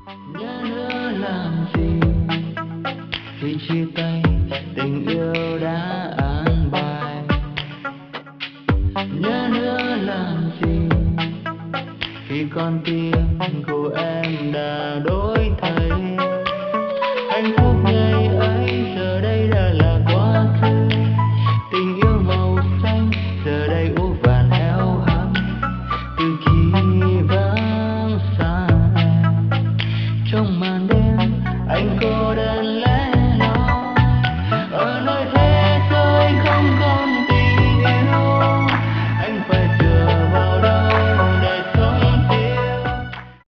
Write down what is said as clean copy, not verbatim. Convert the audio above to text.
nhớ nữa làm gì khi chia tay tình yêu đã an bài. Nhớ nữa làm gì khi con tim